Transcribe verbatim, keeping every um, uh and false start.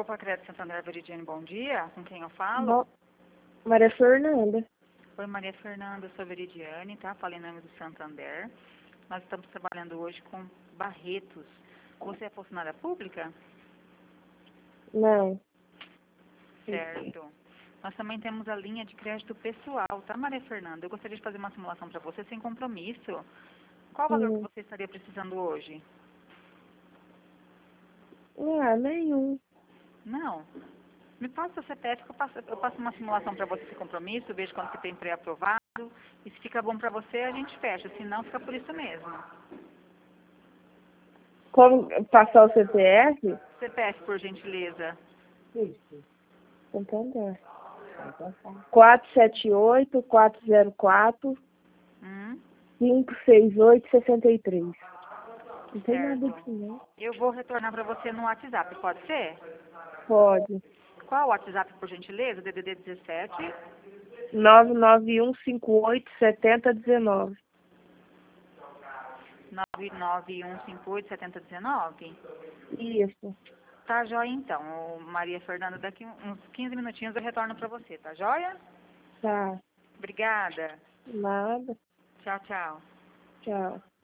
Copa Crédito Santander Veridiane, bom dia. Com quem eu falo? Bom, Maria Fernanda. Oi, Maria Fernanda, eu sou Veridiane, tá? Falei em nome do Santander. Nós estamos trabalhando hoje com Barretos. Você é funcionária pública? Não. Certo. Nós também temos a linha de crédito pessoal, tá, Maria Fernanda? Eu gostaria de fazer uma simulação para você sem compromisso. Qual o valor que Hum. você estaria precisando hoje? Ah, nenhum. Não. Me passa o C P F que eu passo, eu passo uma simulação para você sem compromisso, vejo quanto você tem pré-aprovado. E se fica bom para você, a gente fecha. Se não, fica por isso mesmo. Como passar o C P F? C P F, por gentileza. Santander. quatro sete oito, quatro zero quatro, Hum, cinco seis oito, seis três. Não tem nada certo. disso, não. Eu vou retornar para você no WhatsApp, pode ser? Pode. Qual o WhatsApp, por gentileza? D D D dezessete. nove nove um cinco oito, sete zero um nove. nove nove um cinco oito sete zero um nove. Isso. Tá joia então. Ô, Maria Fernanda, daqui uns quinze minutinhos eu retorno para você, tá joia? Tá. Obrigada. Nada. Tchau, tchau. Tchau.